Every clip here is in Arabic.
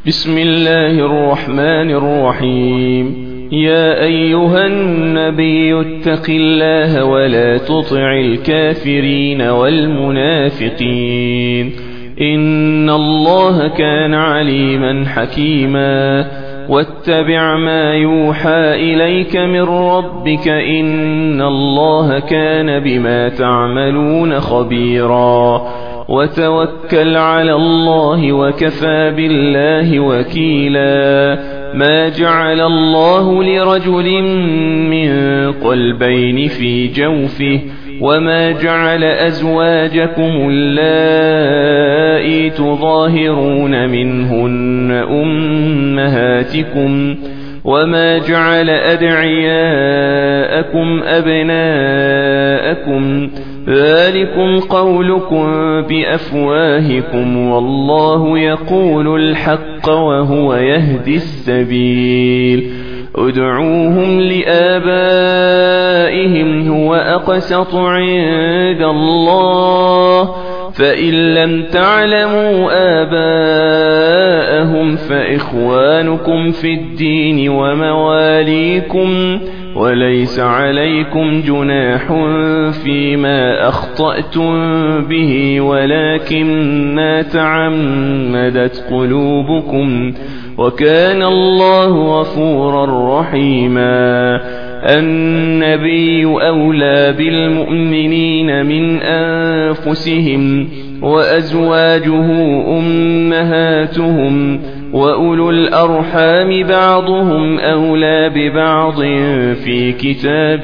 بسم الله الرحمن الرحيم. يا أيها النبي اتق الله ولا تطع الكافرين والمنافقين، إن الله كان عليما حكيما. واتبع ما يوحى إليك من ربك، إن الله كان بما تعملون خبيرا. وتوكل على الله وكفى بالله وكيلا. ما جعل الله لرجل من قلبين في جوفه، وما جعل أزواجكم اللائي تظاهرون منهن أمهاتكم، وما جعل أدعياءكم أبناءكم، ذلكم قولكم بأفواهكم، والله يقول الحق وهو يهدي السبيل. ادعوهم لآبائهم هو أقسط عند الله، فإن لم تعلموا آباءهم فإخوانكم في الدين ومواليكم، وليس عليكم جناح فيما أخطأتم به، ولكن ما تعمدت قلوبكم، وكان الله غفورا رحيما. النبي أولى بالمؤمنين من أنفسهم، وأزواجه أمهاتهم، وأولو الأرحام بعضهم أولى ببعض في كتاب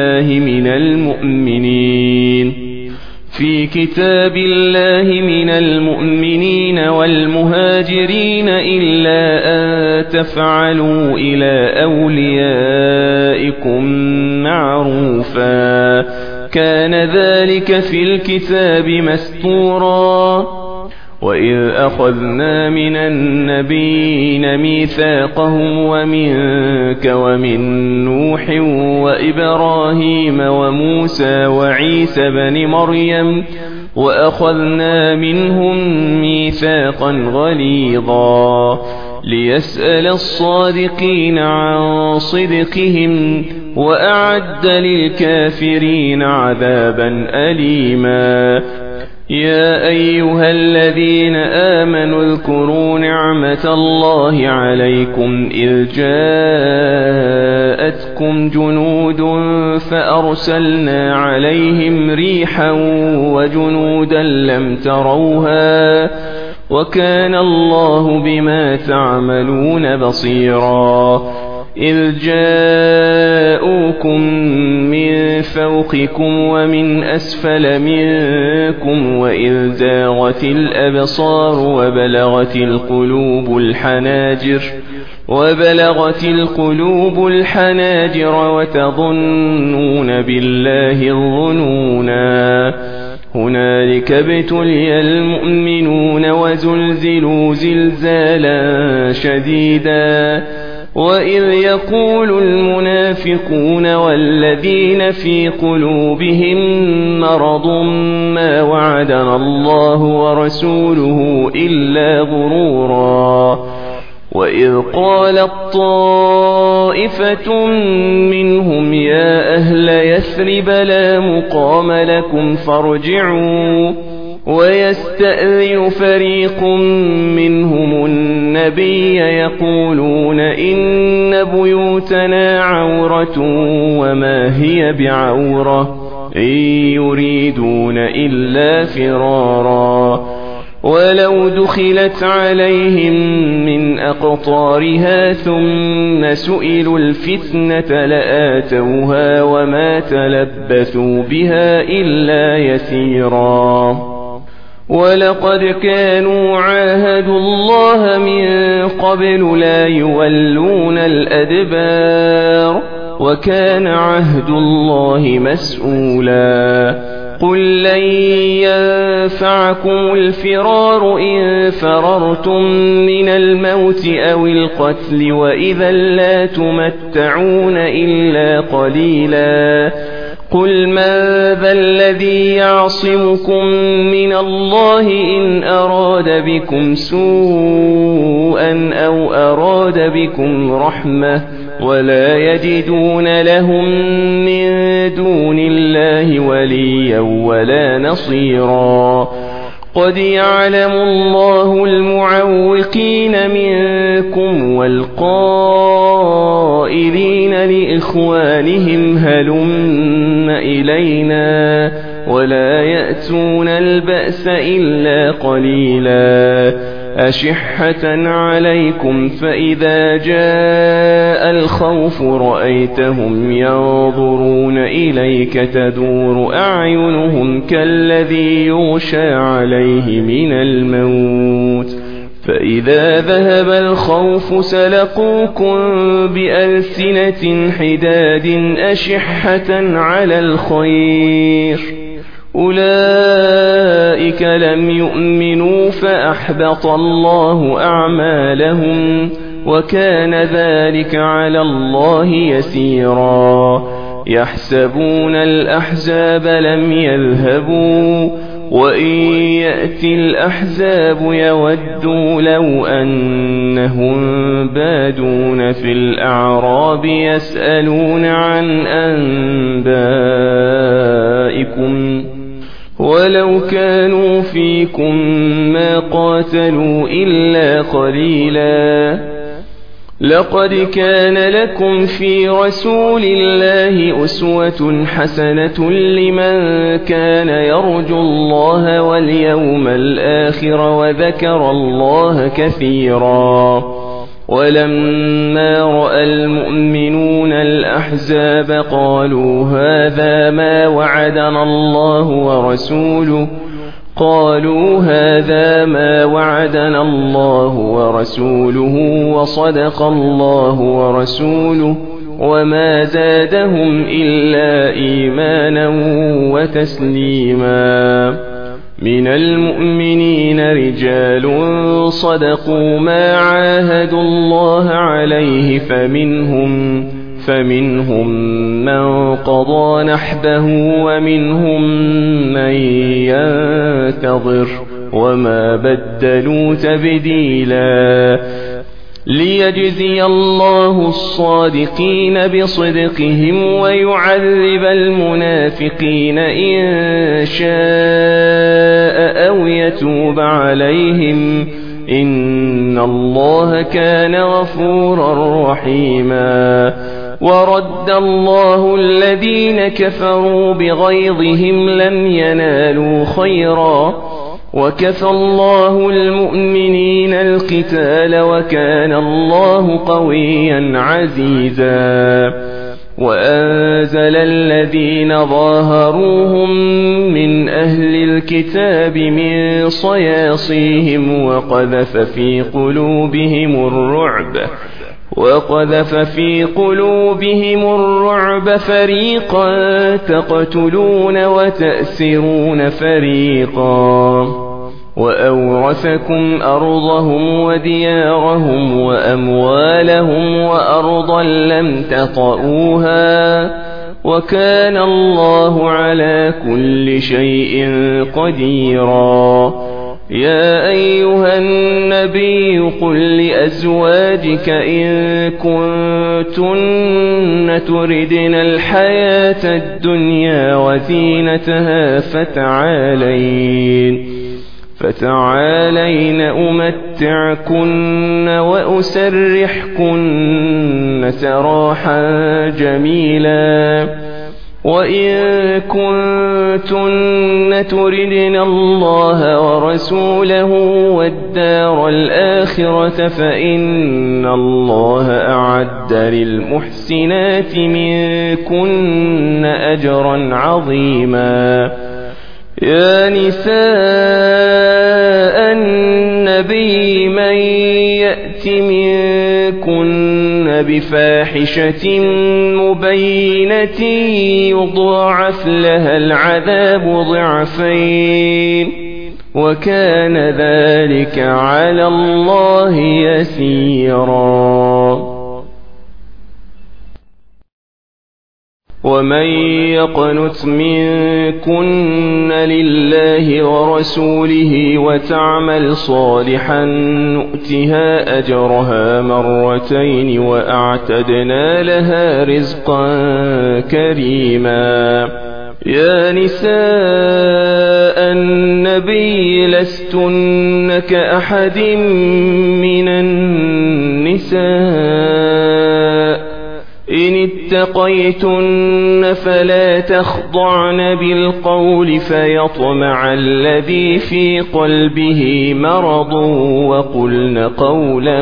الله من المؤمنين والمهاجرين، إلا أن تفعلوا إلى أوليائكم معروفا، كان ذلك في الكتاب مسطورا. وإذ أخذنا من النبيين ميثاقهم ومنك ومن نوح وإبراهيم وموسى وعيسى بن مريم، وأخذنا منهم ميثاقا غليظا، ليسأل الصادقين عن صدقهم، وأعد للكافرين عذابا أليما. يا أيها الذين آمنوا اذكروا نعمة الله عليكم إذ جاءتكم جنود فأرسلنا عليهم ريحا وجنودا لم تروها، وكان الله بما تعملون بصيرا. إذ جاءوكم من فوقكم ومن أسفل منكم، وإذ زاغت الأبصار وبلغت القلوب الحناجر وتظنون بالله الظنونا. هنالك ابتلي المؤمنون وزلزلوا زلزالا شديدا. وإذ يقول المنافقون والذين في قلوبهم مرض ما وعدنا الله ورسوله إلا غرورا. وإذ قالت طائفة منهم يا أهل يثرب لا مقام لكم فارجعوا، ويستأذن فريق منهم النبي يقولون إن بيوتنا عورة وما هي بعورة، إن يريدون إلا فرارا. ولو دخلت عليهم من أقطارها ثم سئلوا الفتنة لآتوها وما تلبثوا بها إلا يسيرا. ولقد كانوا عاهدوا الله من قبل لا يولون الأدبار، وكان عهد الله مسؤولا. قل لن ينفعكم الفرار إن فررتم من الموت أو القتل، وإذا لا تمتعون إلا قليلا. قل من ذا الذي يعصمكم من الله إن أراد بكم سوءا أراد بكم رحمة ولا يجدون لهم من دون الله وليا ولا نصيرا قد يعلم الله المعوقين منكم والقائلين لإخوانهم هلم إلينا ولا يأتون البأس إلا قليلا أشحة عليكم فإذا جاء الخوف رأيتهم ينظرون إليك تدور أعينهم كالذي يغشى عليه من الموت فإذا ذهب الخوف سلقوكم بألسنة حداد أشحة على الخير أولئك لم يؤمنوا فأحبط الله أعمالهم وكان ذلك على الله يسيرا يحسبون الأحزاب لم يذهبوا وإن يأتي الأحزاب يودوا لو أنهم بادون في الأعراب يسألون عن أنبائكم ولو كانوا فيكم ما قاتلوا إلا قليلا لقد كان لكم في رسول الله أسوة حسنة لمن كان يرجو الله واليوم الآخر وذكر الله كثيرا ولما رأى المؤمنون الأحزاب قالوا هذا ما وعدنا الله ورسوله وصدق الله ورسوله وما زادهم إلا إيمانا وتسليما من المؤمنين رجال صدقوا ما عاهدوا الله عليه فمنهم من قضى نحبه ومنهم من ينتظر وما بدلوا تبديلا ليجزي الله الصادقين بصدقهم ويعذب المنافقين إن شاء أو يتوب عليهم إن الله كان غفورا رحيما ورد الله الذين كفروا بغيظهم لم ينالوا خيرا وكفى الله المؤمنين القتال وكان الله قويا عزيزا وأنزل الذين ظاهروهم من أهل الكتاب من صياصيهم وقذف في قلوبهم الرعب فريقا تقتلون وتأسرون فريقا وأورثكم أرضهم وديارهم وأموالهم وأرضا لم تطئوها وكان الله على كل شيء قديرا يا أيها النبي قل لأزواجك إن كنتن تردن الحياة الدنيا وزينتها فتعالين أمتعكن وأسرحكن سراحا جميلا وإن كنتن تردن الله ورسوله والدار الآخرة فإن الله أعد للمحسنات منكن أجرا عظيما يا نساء النبي من يأت منكن بفاحشة مبينة يضاعف لها العذاب ضعفين وكان ذلك على الله يسيرا ومن يقنت منكن لله ورسوله وتعمل صالحا نؤتها أجرها مرتين وأعتدنا لها رزقا كريما. يا نساء النبي لستن كأحد من النساء إن اتقيتن فلا تخضعن بالقول فيطمع الذي في قلبه مرض وقلن قولا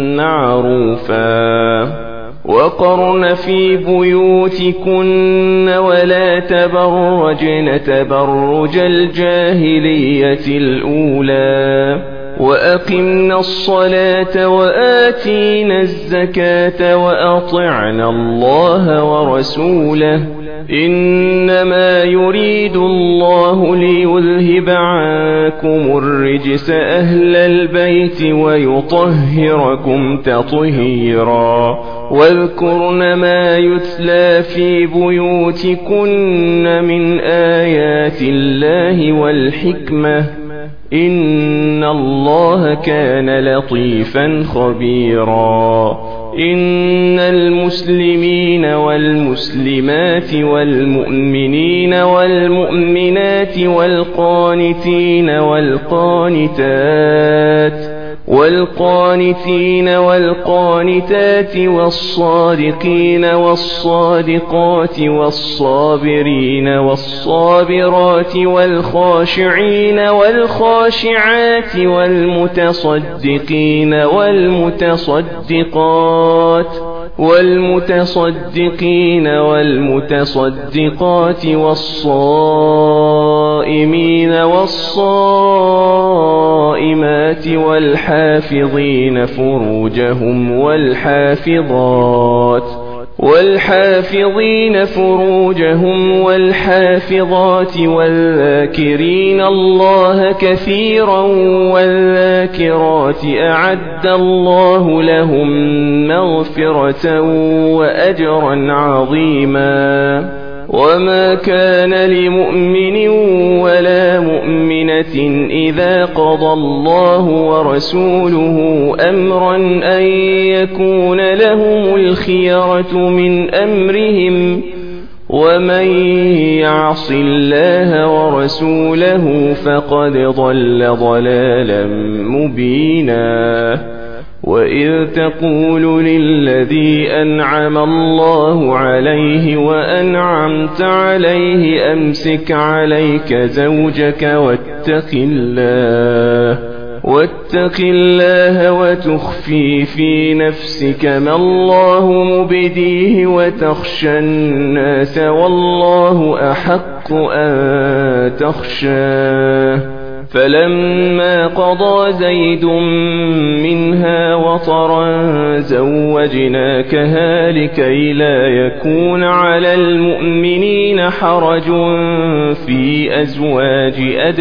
معروفا. وقرن في بيوتكن ولا تبرجن تبرج الجاهلية الأولى وأقمنا الصلاة وآتينا الزكاة وأطعنا الله ورسوله إنما يريد الله ليذهب عنكم الرجس أهل البيت ويطهركم تطهيرا. واذكرن ما يتلى في بيوتكن من آيات الله والحكمة إن الله كان لطيفا خبيرا. إن المسلمين والمسلمات والمؤمنين والمؤمنات والقانتين والقانتات والصادقين والصادقات والصابرين والصابرات والخاشعين والخاشعات والمتصدقين والمتصدقات والصائمين والصائمات والحافظين فروجهم والحافظات والذاكرين الله كثيرا والذاكرات أعد الله لهم مغفرة وأجرا عظيما. وما كان لمؤمن ولا مؤمنة إذا قضى الله ورسوله أمرا أن يكون لهم الخيرة من أمرهم ومن يعص الله ورسوله فقد ضل ضلالا مبينا. وإذ تقول للذي أنعم الله عليه وأنعمت عليه أمسك عليك زوجك واتق الله وتخفي في نفسك ما الله مبديه وتخشى الناس والله أحق أن تخشاه. فلما قضى زيد منها وطرا زوجناكها لكي لا يكون على المؤمنين حرج في أزواج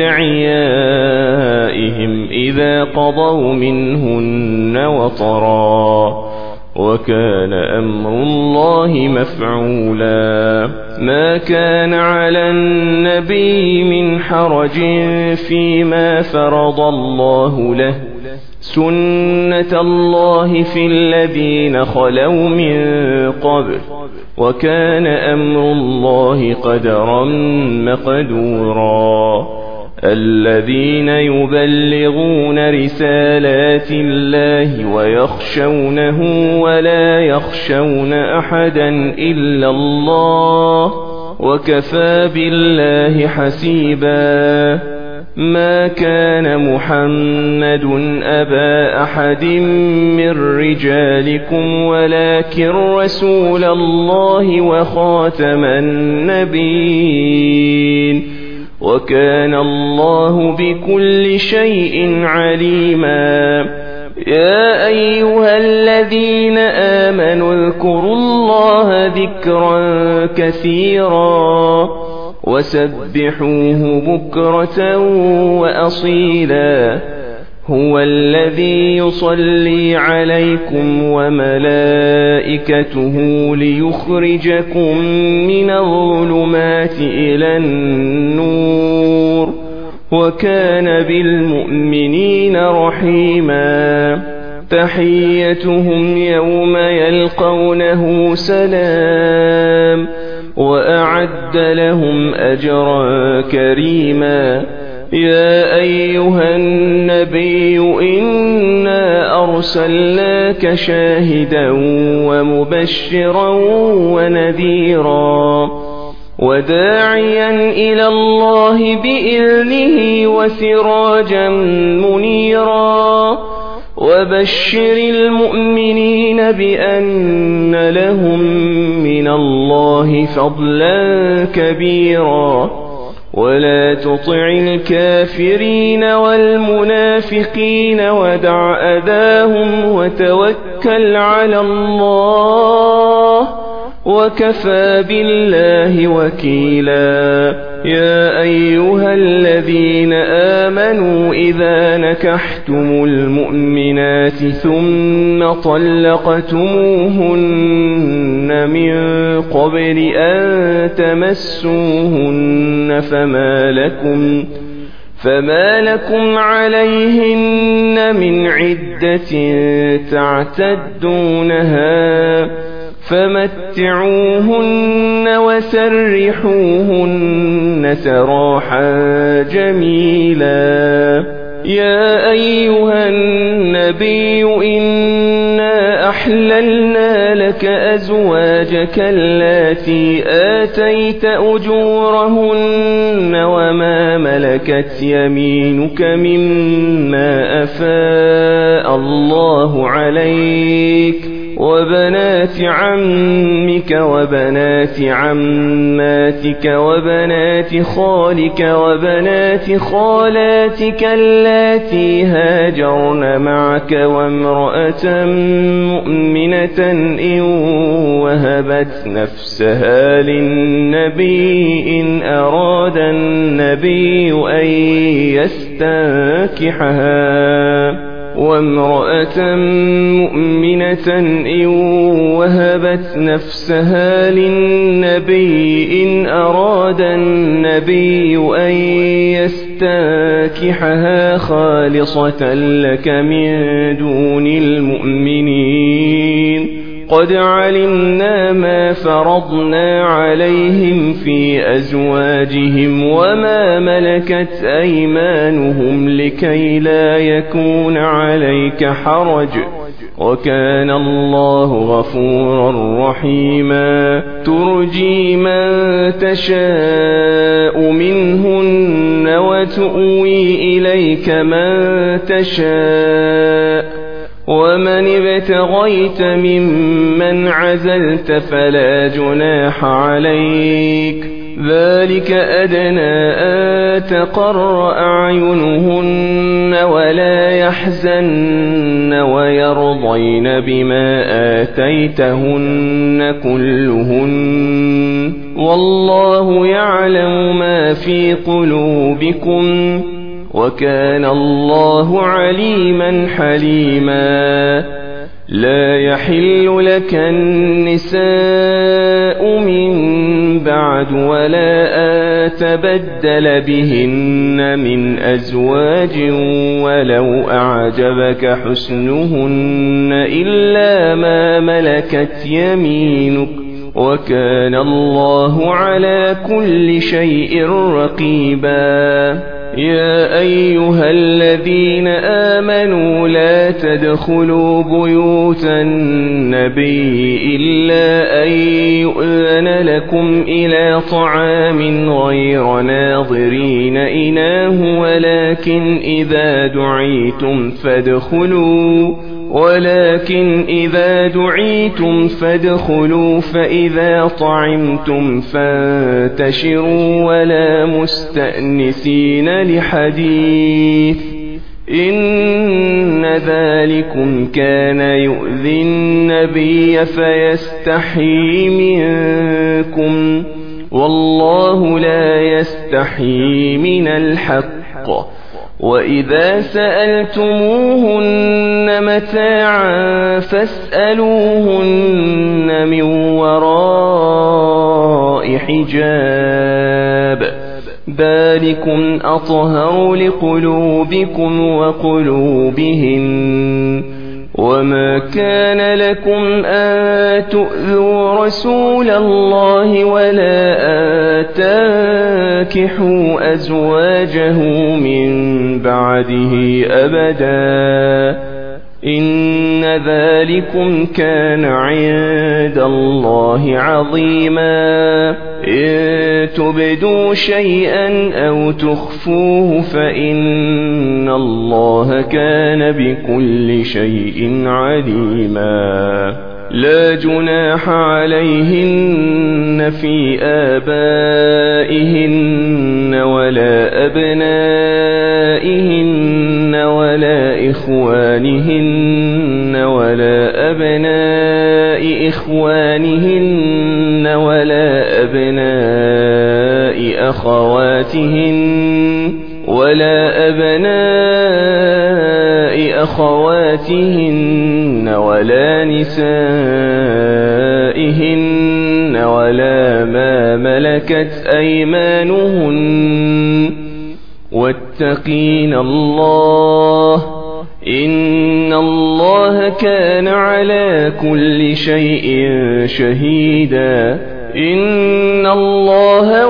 أدعيائهم إذا قضوا منهن وطرا وكان أمر الله مفعولا. ما كان على النبي من حرج فيما فرض الله له سنة الله في الذين خلوا من قبل وكان أمر الله قدرا مقدورا. الذين يبلغون رسالات الله ويخشونه ولا يخشون أحدا إلا الله وكفى بالله حسيبا. ما كان محمد أبا أحد من رجالكم ولكن رسول الله وخاتم النبيين وكان الله بكل شيء عليما. يا أيها الذين آمنوا اذكروا الله ذكرا كثيرا وسبحوه بكرة وأصيلا. هو الذي يصلي عليكم وملائكته ليخرجكم من الظلمات إلى النور وكان بالمؤمنين رحيما تحيتهم يوم يلقونه سلام وأعد لهم أجرا كريما يا أيها النبي إنا أرسلناك شاهدا ومبشرا ونذيرا وداعيا إلى الله بإذنه وسراجا منيرا وبشر المؤمنين بأن لهم من الله فضلا كبيرا ولا تطع الكافرين والمنافقين ودع أذاهم وتوكل على الله وكفى بالله وكيلا يا أيها الذين آمنوا إذا نكحتم المؤمنات ثم طلقتموهن من قبل أن تمسوهن فما لكم عليهن من عدة تعتدونها فمتعوهن وسرحوهن سراحا جميلا يا أيها النبي إنا أحللنا لك أزواجك اللاتي آتيت أجورهن وما ملكت يمينك مما أفاء الله عليك وبنات عمك وبنات عماتك وبنات خالك وبنات خالاتك اللاتي هاجرن معك وامرأة مؤمنة إن وهبت نفسها للنبي إن أراد النبي أن يستنكحها وامرأة مؤمنة إن وهبت نفسها للنبي إن أراد النبي أن يستنكحها خالصة لك من دون المؤمنين قد علمنا ما فرضنا عليهم في أزواجهم وما ملكت أيمانهم لكي لا يكون عليك حرج وكان الله غفورا رحيما ترجي من تشاء منهن وتؤوي إليك من تشاء ومن ابتغيت ممن عزلت فلا جناح عليك ذلك أدنى أن تقر أعينهن ولا يحزن ويرضين بما آتيتهن كلهن والله يعلم ما في قلوبكم وكان الله عليما حليما لا يحل لك النساء من بعد ولا أن تبدل بهن من أزواج ولو أعجبك حسنهن إلا ما ملكت يمينك وكان الله على كل شيء رقيبا يا أيها الذين آمنوا لا تدخلوا بيوت النبي إلا أن يؤذن لكم إلى طعام غير ناظرين إناه ولكن إذا دعيتم فادخلوا فإذا طعمتم فانتشروا ولا مستأنسين لحديث إن ذلكم كان يؤذي النبي فيستحيي منكم والله لا يستحيي من الحق وإذا سألتموهن متاعا فاسألوهن من وراء حجاب ذلكم أطهر لقلوبكم وقلوبهن وما كان لكم أن تؤذوا رسول الله ولا أن تنكحوا أزواجه من بعده أبدا إن ذلكم كان عند الله عظيما إن تبدوا شيئا أو تخفوه فإن الله كان بكل شيء عليما لا جناح عليهن في آبائهن ولا أبنائهن ولا إخوانهن ولا أبناء إخوانهن ولا أبناء أخواتهن ولا نسائهن ولا ما ملكت أيمانهن واتقين الله إن الله كان على كل شيء شهيدا إن الله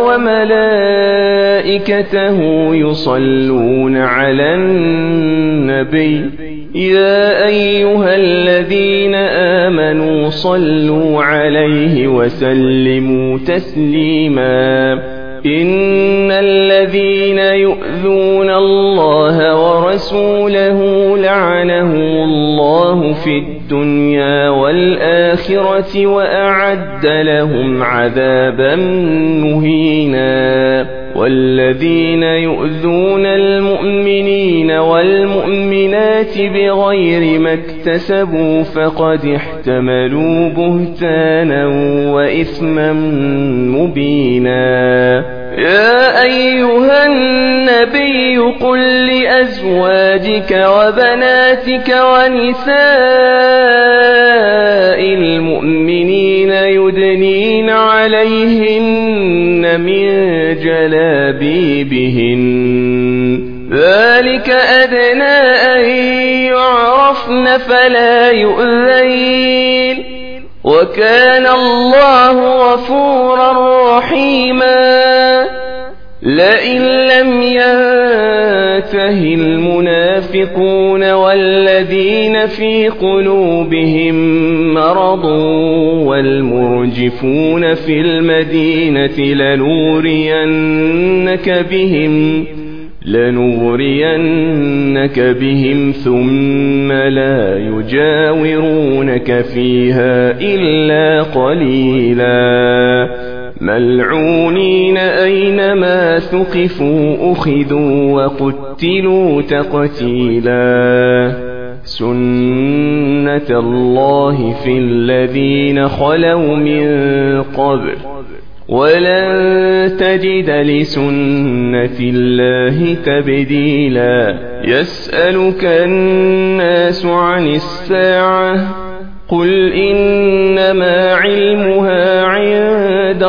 وملائكته يصلون على النبي يا أيها الذين آمنوا صلوا عليه وسلموا تسليما إن الذين يؤذون الله ورسوله لعنهم الله في الدنيا والآخرة وأعد لهم عذابا مهينا والذين يؤذون المؤمنين والمؤمنات بغير ما اكتسبوا فقد احتملوا بهتانا وإثما مبينا يا أيها النبي قل لأزواجك وبناتك ونساء المؤمنين يدنين عليهن من جلابيبهن ذلك أدنى أن يعرفن فلا يؤذين وكان الله غفورا رحيما لئن لم ينته المنافقون والذين في قلوبهم مرض والمرجفون في المدينة لنغرينك بهم ثم لا يجاورونك فيها إلا قليلا ملعونين أينما ثقفوا أخذوا وقتلوا تقتيلا سنة الله في الذين خلوا من قبل ولن تجد لسنة الله تبديلا يسألك الناس عن الساعة قل إنما علمها عند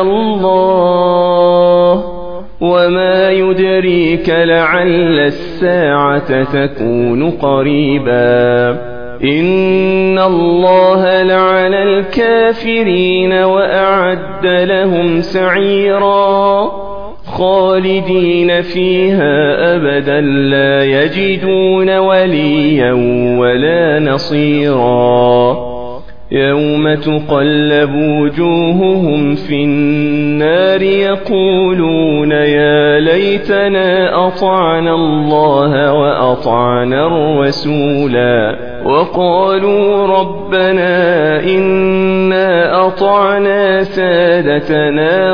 الله وما يدريك لعل الساعة تكون قريبا إن الله لعن الكافرين وأعد لهم سعيرا خالدين فيها أبدا لا يجدون وليا ولا نصيرا يوم تقلب وجوههم في النار يقولون يا ليتنا أطعنا الله وأطعنا الرسولا وقالوا ربنا إنا أطعنا سادتنا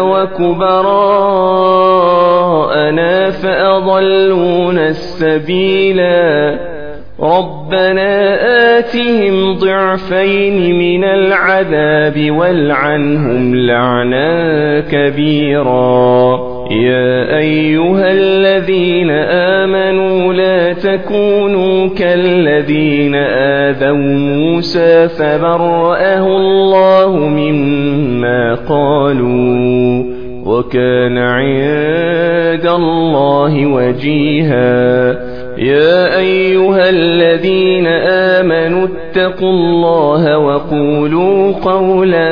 وكبراءنا فأضلونا السبيلا ربنا آتهم ضعفين من العذاب والعنهم لعنا كبيرا يا أيها الذين آمنوا لا تكونوا كالذين آذوا موسى فبرأه الله مما قالوا وكان عند الله وجيها يا أيها الذين آمنوا اتقوا الله وقولوا قولا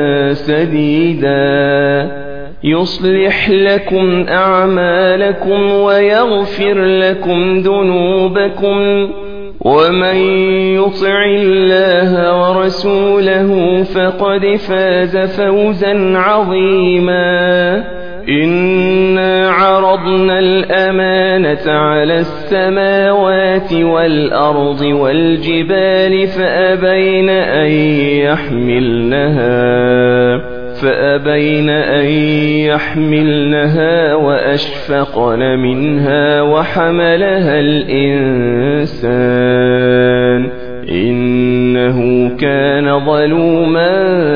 سديدا يصلح لكم أعمالكم ويغفر لكم ذنوبكم ومن يطع الله ورسوله فقد فاز فوزا عظيما إنا عرضنا الأمانة على السماوات والأرض والجبال فأبين أن يحملنها وأشفقن منها وحملها الإنسان إنه كان ظلوما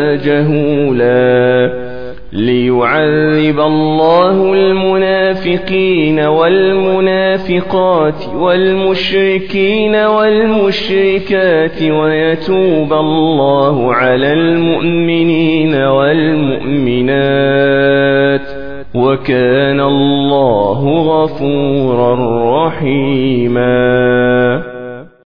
جهولا ليعذب الله المنافقين والمنافقات والمشركين والمشركات ويتوب الله على المؤمنين والمؤمنات وكان الله غفورا رحيما